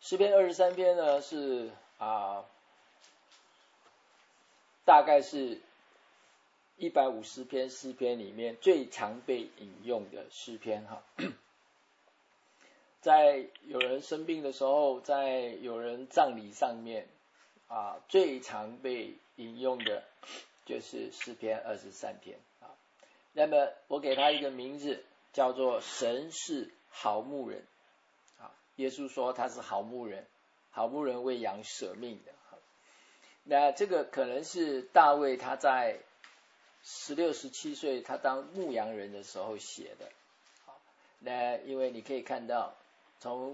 诗篇23篇呢是大概是150篇诗篇里面最常被引用的诗篇哈。在有人生病的时候，在有人葬礼上面最常被引用的就是诗篇23篇啊。那么我给他一个名字，叫做神是好牧人啊。耶稣说他是好牧人，好牧人为羊舍命的。那这个可能是大卫他在16、17岁他当牧羊人的时候写的。那因为你可以看到从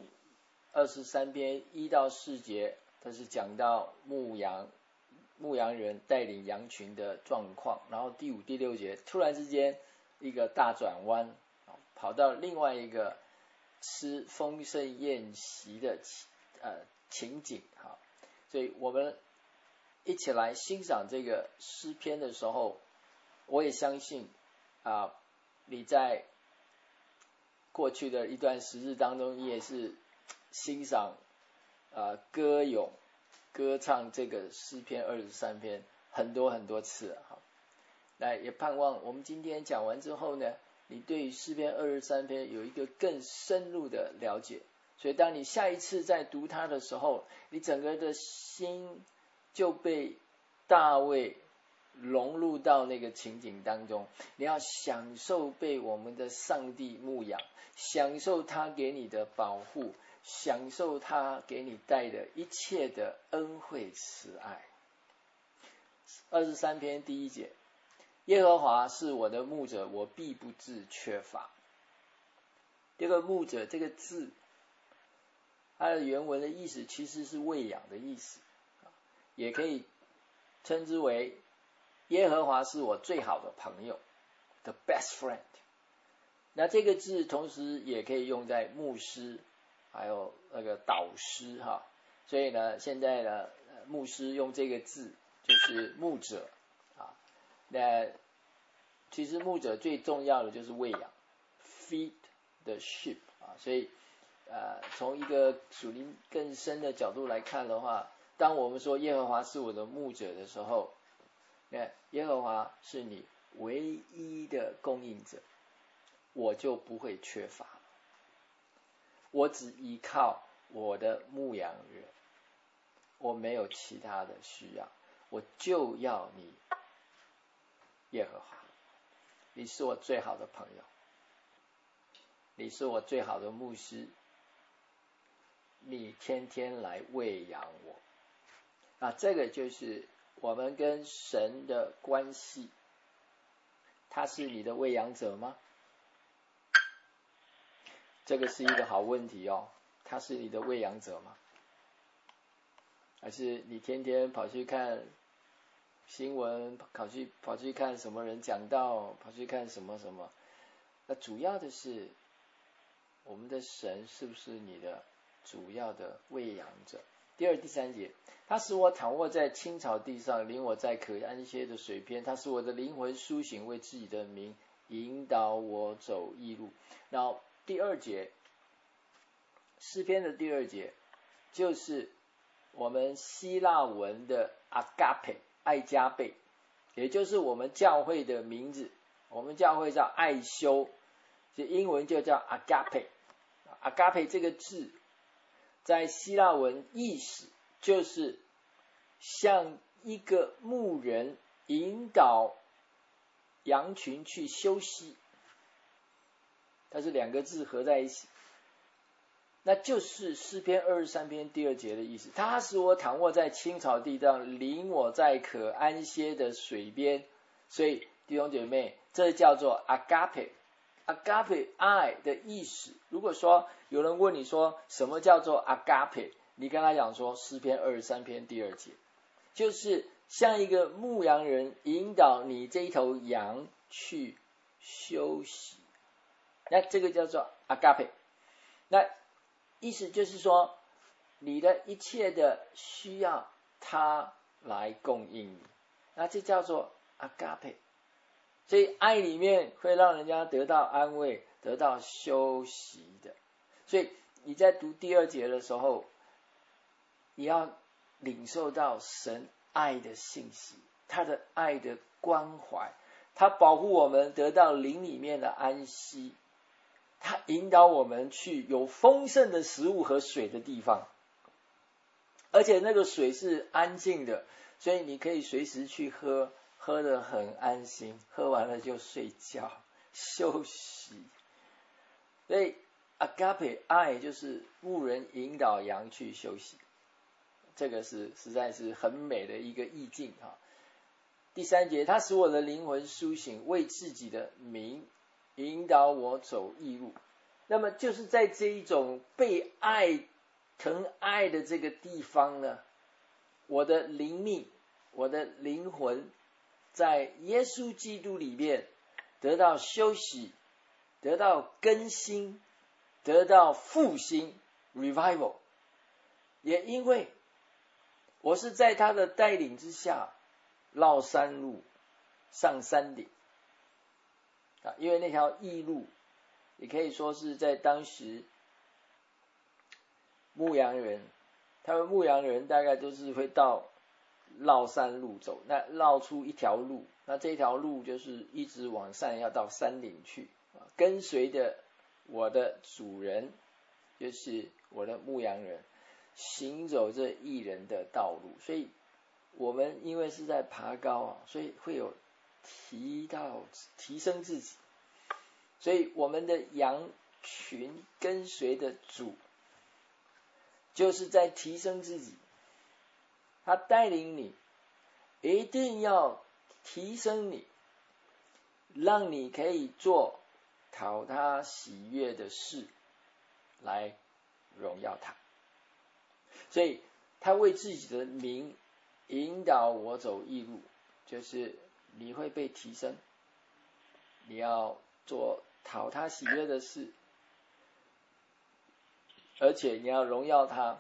23篇1到4节，它是讲到牧羊人带领羊群的状况，然后第5、第6节突然之间一个大转弯，跑到另外一个吃丰盛宴席的情景。所以我们一起来欣赏这个诗篇的时候，我也相信你在过去的一段时日当中，你也是欣赏歌咏歌唱这个诗篇23篇很多很多次。那也盼望我们今天讲完之后呢，你对于诗篇23篇有一个更深入的了解，所以当你下一次在读它的时候，你整个的心就被大卫融入到那个情景当中，你要享受被我们的上帝牧养，享受他给你的保护，享受他给你带的一切的恩惠慈爱。23篇第1节，耶和华是我的牧者，我必不致缺乏。这个牧者这个字，它的原文的意思其实是喂养的意思，也可以称之为耶和华是我最好的朋友 ，the best friend。那这个字同时也可以用在牧师，还有那个导师哈。所以呢，现在呢，牧师用这个字就是牧者啊。那其实牧者最重要的就是喂养 ，feed the sheep 啊。所以从一个属灵更深的角度来看的话，当我们说耶和华是我的牧者的时候，那耶和华是你唯一的供应者，我就不会缺乏。我只依靠我的牧羊人，我没有其他的需要，我就要你耶和华。你是我最好的朋友，你是我最好的牧师，你天天来喂养我。这个就是我们跟神的关系。他是你的喂养者吗？这个是一个好问题哦。他是你的喂养者吗？还是你天天跑去看新闻，跑去看什么人讲道，跑去看什么什么？那主要的是我们的神是不是你的主要的喂养者？第2、第3节，他使我躺卧在青草地上，领我在可安歇的水边，他使我的灵魂苏醒，为自己的名引导我走义路。然后第2节，诗篇的第2节就是我们希腊文的 agape 爱加倍，也就是我们教会的名字。我们教会叫爱修，英文就叫 agape。agape 这个字在希腊文意思就是像一个牧人引导羊群去休息，它是2个字合在一起，那就是诗篇23篇第2节的意思。他使我躺卧在青草地上，领我在可安歇的水边。所以弟兄姐妹，这叫做 agape。agape 爱的意思。如果说有人问你说什么叫做 agape， 你跟他讲说诗篇23篇第2节，就是像一个牧羊人引导你这一头羊去休息。那这个叫做 agape。那意思就是说，你的一切的需要他来供应你，那这叫做 agape。所以爱里面会让人家得到安慰，得到休息的。所以你在读第2节的时候， 也要领受到神爱的信息，他的爱的关怀，他保护我们得到灵里面的安息，他引导我们去有丰盛的食物和水的地方，而且那个水是安静的，所以你可以随时去喝，喝得很安心，喝完了就睡觉休息。所以 agape 爱就是牧人引导羊去休息，这个是实在是很美的一个意境啊。第3节，他使我的灵魂苏醒，为自己的名引导我走义路。那么就是在这一种被爱疼爱的这个地方呢，我的灵命，我的灵魂在耶稣基督里面得到休息，得到更新，得到复兴 revival。 也因为我是在他的带领之下绕山路上山顶因为那条义路也可以说是在当时牧羊人，他们牧羊人大概都是会到绕山路走，那绕出一条路，那这条路就是一直往上要到山顶去，跟随着我的主人，就是我的牧羊人，行走这义人的道路。所以我们因为是在爬高所以会有提升自己，所以我们的羊群跟随的主就是在提升自己，他带领你一定要提升你，让你可以做讨他喜悦的事来荣耀他。所以他为自己的名引导我走义路，就是你会被提升，你要做讨他喜悦的事，而且你要荣耀他。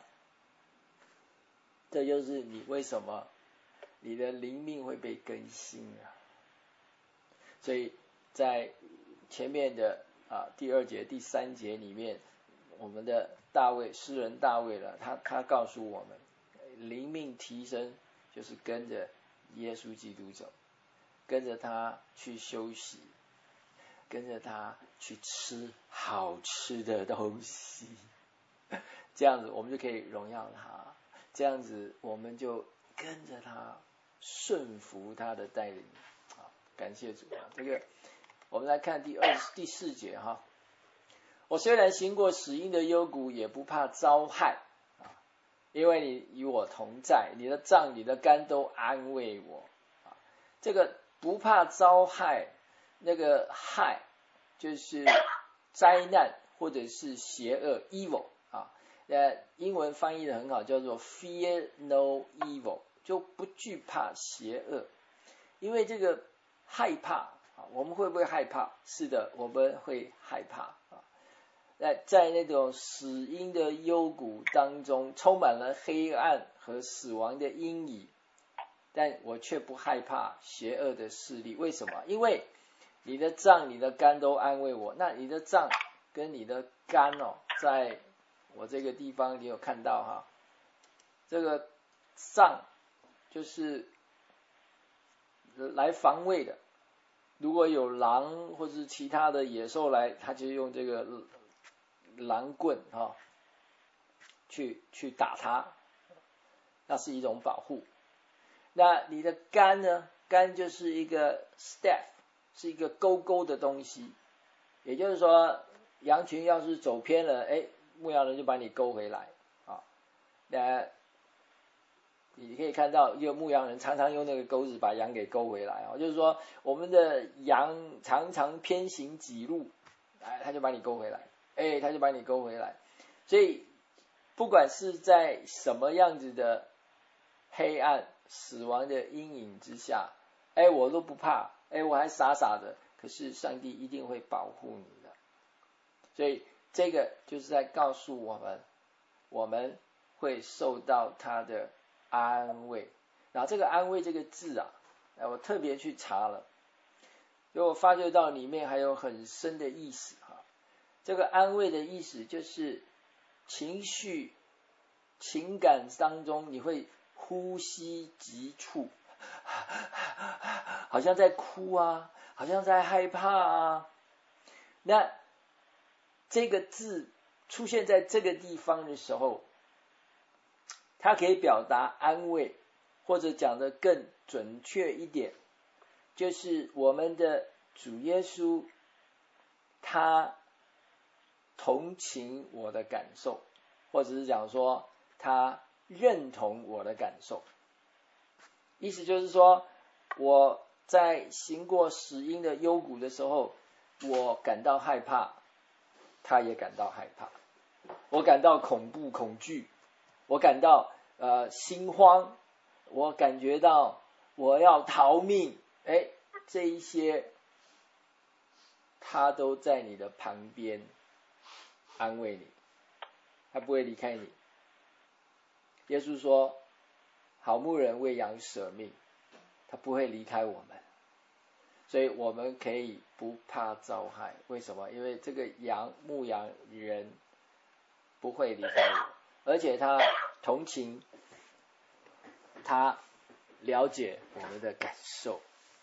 这就是你为什么你的灵命会被更新所以在前面的第2节第3节里面，我们的大卫诗人大卫了，他告诉我们，灵命提升就是跟着耶稣基督走，跟着他去休息，跟着他去吃好吃的东西，这样子我们就可以荣耀他，这样子我们就跟着他顺服他的带领感谢主这个我们来看第4节我虽然行过死荫的幽谷，也不怕遭害因为你与我同在，你的杖你的竿都安慰我这个不怕遭害，那个害就是灾难或者是邪恶 evil英文翻译的很好，叫做 fear no evil， 就不惧怕邪恶。因为这个害怕我们会不会害怕？是的，我们会害怕在那种死荫的幽谷当中，充满了黑暗和死亡的阴影，但我却不害怕邪恶的势力。为什么？因为你的杖你的竿都安慰我。那你的杖跟你的竿在我这个地方你有看到这个杖就是来防卫的，如果有狼或是其他的野兽来，他就用这个狼棍去打它，那是一种保护。那你的竿呢？竿就是一个 staff， 是一个勾勾的东西，也就是说羊群要是走偏了牧羊人就把你勾回来那你可以看到一个牧羊人常常用那个钩子把羊给勾回来就是说我们的羊常常偏行己路他就把你勾回来他就把你勾回来。所以不管是在什么样子的黑暗死亡的阴影之下我都不怕我还傻傻的，可是上帝一定会保护你的。所以这个就是在告诉我们，我们会受到他的安慰。然后这个安慰这个字我特别去查了，因为我发觉到里面还有很深的意思这个安慰的意思就是情绪情感当中，你会呼吸急促，好像在哭啊，好像在害怕啊。那这个字出现在这个地方的时候，它可以表达安慰，或者讲得更准确一点，就是我们的主耶稣他同情我的感受，或者是讲说他认同我的感受。意思就是说，我在行过死荫的幽谷的时候，我感到害怕，他也感到害怕。我感到恐怖恐惧，我感到心慌，我感觉到我要逃命，这一些他都在你的旁边安慰你，他不会离开你。耶稣说，好牧人为羊舍命，他不会离开我们，所以我们可以不怕遭害。为什么？因为这个牧羊人不会离开我，而且他同情，他了解我们的感受，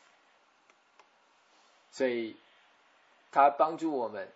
所以他帮助我们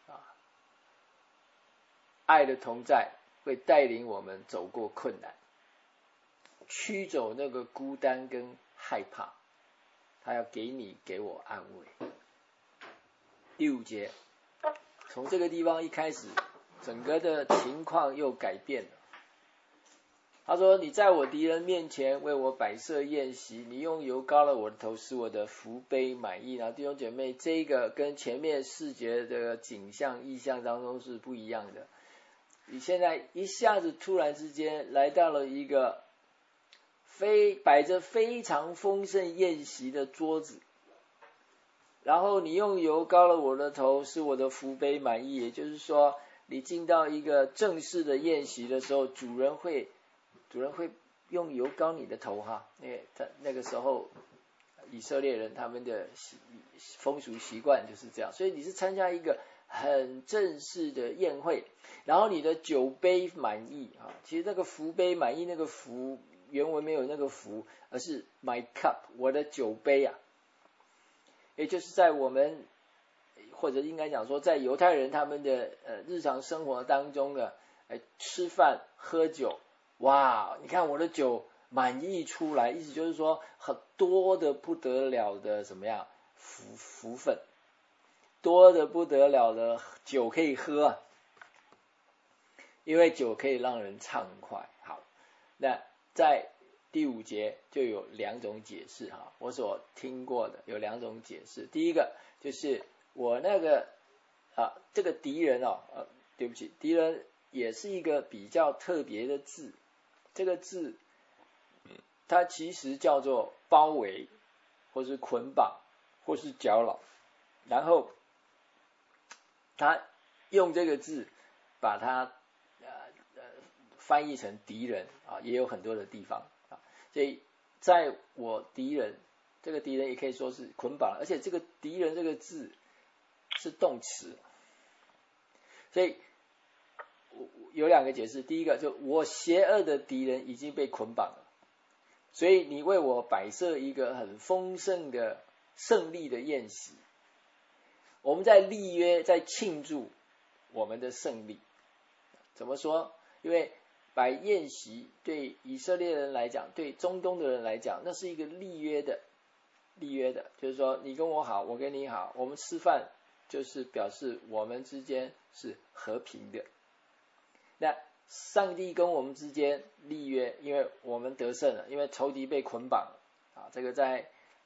爱的同在会带领我们走过困难，驱走那个孤单跟害怕，他要给我安慰。第5节，从这个地方一开始，整个的情况又改变了。他说，你在我敌人面前为我摆设宴席，你用油膏了我的头，使我的福杯满溢。然后弟兄姐妹，这个跟前面4节的景象意象当中是不一样的。你现在一下子突然之间来到了一个摆着非常丰盛宴席的桌子，然后你用油膏了我的头，使我的福杯满溢。也就是说，你进到一个正式的宴席的时候，主人会用油膏你的头哈，因为那个时候以色列人他们的风俗习惯就是这样，所以你是参加一个很正式的宴会，然后你的酒杯满溢啊。其实那个福杯满溢，那个福原文没有那个福，而是 my cup， 我的酒杯啊。也就是在我们，或者应该讲说，在犹太人他们的日常生活当中的吃饭喝酒，哇，你看我的酒满溢出来，意思就是说很多的不得了的怎么样福分，多的不得了的酒可以喝啊，因为酒可以让人畅快。好，那在第5节就有2种解释哈，我所听过的有2种解释。第一个就是我那个这个敌人对不起，敌人也是一个比较特别的字，这个字它其实叫做包围，或是捆绑，或是搅扰，然后他用这个字把它翻译成敌人也有很多的地方所以在我敌人，这个敌人也可以说是捆绑，而且这个敌人这个字是动词，所以有2个解释。第一个，就我邪恶的敌人已经被捆绑了，所以你为我摆设一个很丰盛的胜利的宴席，我们在立约，在庆祝我们的胜利。怎么说？因为摆宴席对以色列人来讲，对中东的人来讲，那是一个立约的，就是说你跟我好，我跟你好，我们吃饭就是表示我们之间是和平的。那上帝跟我们之间立约，因为我们得胜了，因为仇敌被捆绑了这个在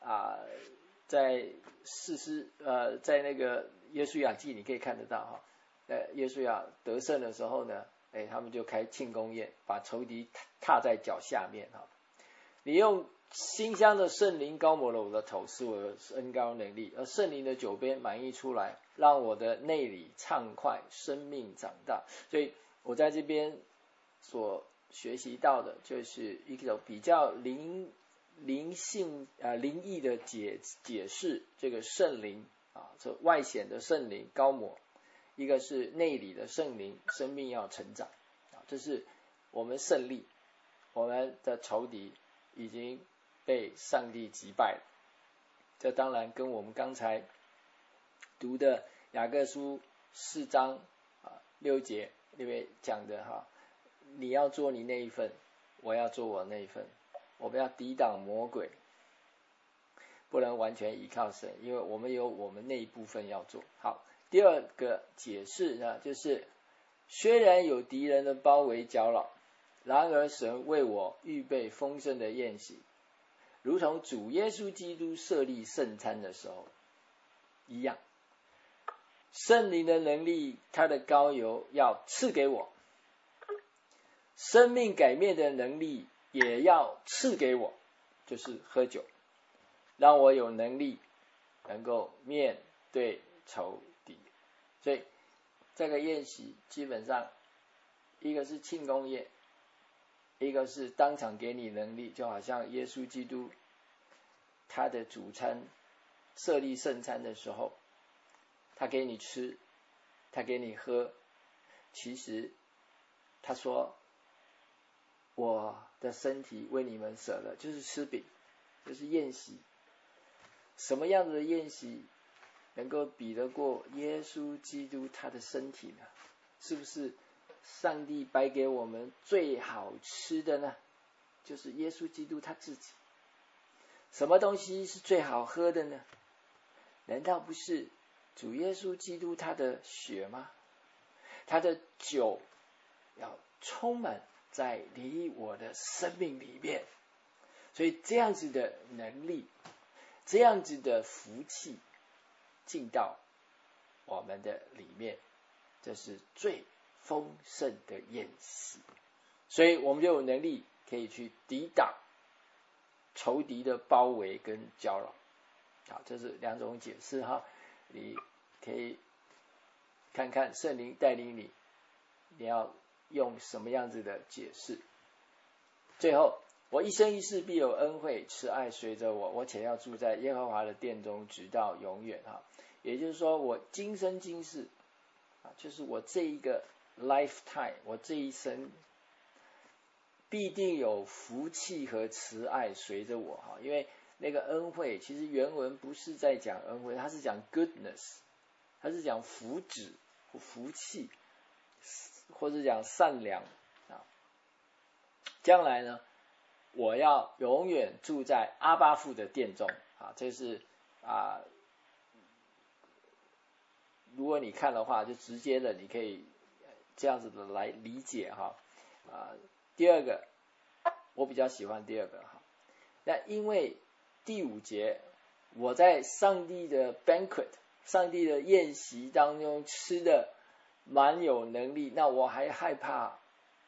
士师在那个约书亚记你可以看得到约书亚得胜的时候呢，他们就开庆功宴，把仇敌踏在脚下面你用馨香的圣灵膏抹了我的头，使我的恩膏能力，而圣灵的酒杯满溢出来，让我的内里畅快，生命长大。所以我在这边所学习到的就是一种比较灵异的解释这个圣灵这外显的圣灵膏抹，一个是内里的圣灵，生命要成长这是我们胜利，我们的仇敌已经被上帝击败了。这当然跟我们刚才读的雅各书4章6节里面讲的你要做你那一份，我要做我那一份，我们要抵挡魔鬼，不能完全依靠神，因为我们有我们那一部分要做。好，第二个解释呢，就是虽然有敌人的包围搅扰，然而神为我预备丰盛的宴席，如同主耶稣基督设立圣餐的时候一样。圣灵的能力，他的膏油要赐给我，生命改变的能力也要赐给我，就是喝酒，让我有能力能够面对仇敌。所以这个宴席基本上一个是庆功宴，一个是当场给你能力，就好像耶稣基督他的主餐设立圣餐的时候，他给你吃，他给你喝，其实他说我的身体为你们舍了，就是吃饼，就是宴席。什么样子的宴席能够比得过耶稣基督他的身体呢？是不是上帝摆给我们最好吃的呢？就是耶稣基督他自己。什么东西是最好喝的呢？难道不是主耶稣基督他的血吗？他的酒要充满在你我的生命里面。所以这样子的能力，这样子的福气进到我们的里面，这是最丰盛的宴席。所以我们就有能力可以去抵挡仇敌的包围跟搅扰。好，这是两种解释你可以看看圣灵带领你，你要用什么样子的解释。最后，我一生一世必有恩惠慈爱随着我，我且要住在耶和华的殿中直到永远。也就是说，我今生今世就是我这一个 lifetime， 我这一生必定有福气和慈爱随着我。因为那个恩惠其实原文不是在讲恩惠，它是讲 goodness， 它是讲福祉福气，或者讲善良。将来呢，我要永远住在阿爸父的殿中。这是如果你看的话，就直接的你可以这样子的来理解。第二个我比较喜欢第二个。那因为第5节我在上帝的 banquet， 上帝的宴席当中吃的蛮有能力，那我还害怕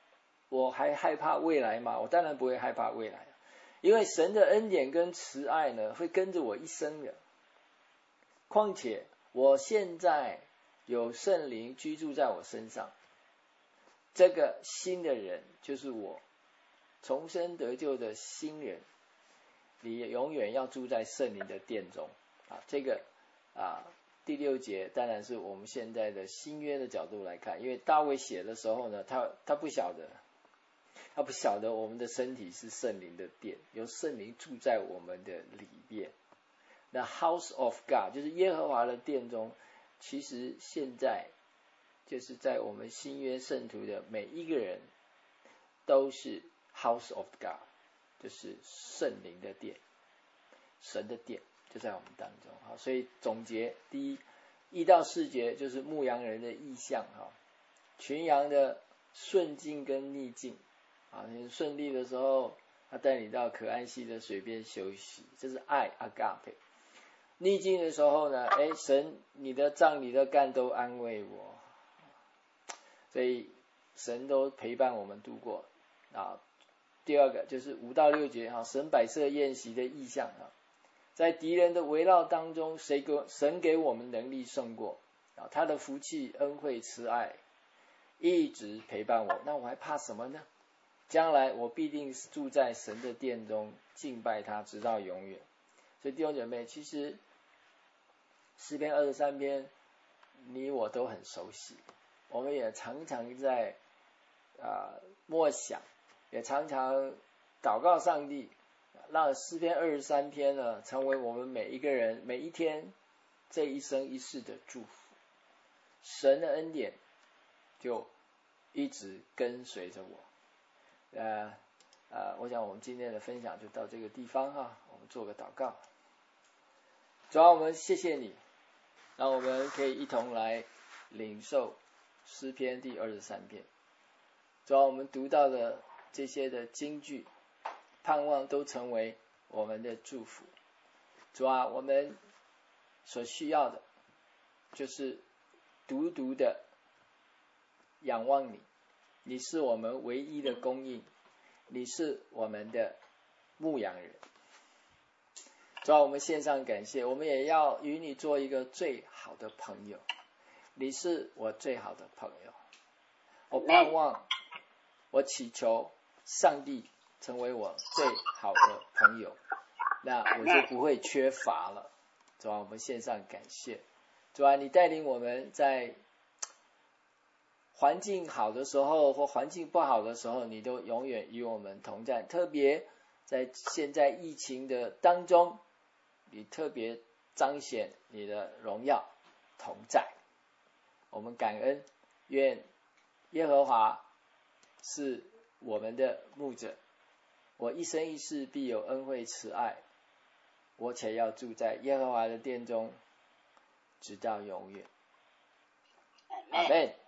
未来吗？我当然不会害怕未来，因为神的恩典跟慈爱呢会跟着我一生的。况且我现在有圣灵居住在我身上，这个新的人就是我重生得救的新人，你永远要住在圣灵的殿中。这个第6节当然是我们现在的新约的角度来看，因为大卫写的时候呢，他不晓得我们的身体是圣灵的殿，有圣灵住在我们的里面。那 house of God 就是耶和华的殿中，其实现在就是在我们新约圣徒的每一个人都是 house of God， 就是圣灵的殿，神的殿就在我们当中。所以总结，第1到4节就是牧羊人的意象，群羊的顺境跟逆境。你顺利的时候，他带你到可安息的水边休息，这是爱 agape。逆境的时候呢，神你的杖你的竿都安慰我，所以神都陪伴我们度过。第二个就是5到6节，神摆设宴席的意象。在敌人的围绕当中，神给我们能力胜过，他的福气恩惠慈爱一直陪伴我，那我还怕什么呢？将来我必定住在神的殿中敬拜他直到永远。所以弟兄姐妹，其实诗篇23篇你我都很熟悉，我们也常常在默想，也常常祷告上帝，让诗篇23篇呢成为我们每一个人每一天这一生一世的祝福。神的恩典就一直跟随着我。我想我们今天的分享就到这个地方哈，我们做个祷告。主啊，我们谢谢你，让我们可以一同来领受诗篇第23篇。主啊，我们读到的这些的金句，盼望都成为我们的祝福。主啊，我们所需要的就是独独的仰望你，你是我们唯一的供应，你是我们的牧羊人。主啊，我们献上感谢，我们也要与你做一个最好的朋友，你是我最好的朋友。我盼望，我祈求上帝成为我最好的朋友，那我就不会缺乏了。主啊，我们献上感谢。主啊，你带领我们在环境好的时候或环境不好的时候，你都永远与我们同在。特别在现在疫情的当中，你特别彰显你的荣耀同在。我们感恩，愿耶和华是我们的牧者，我一生一世必有恩惠慈爱，我且要住在耶和华的殿中，直到永远。阿们。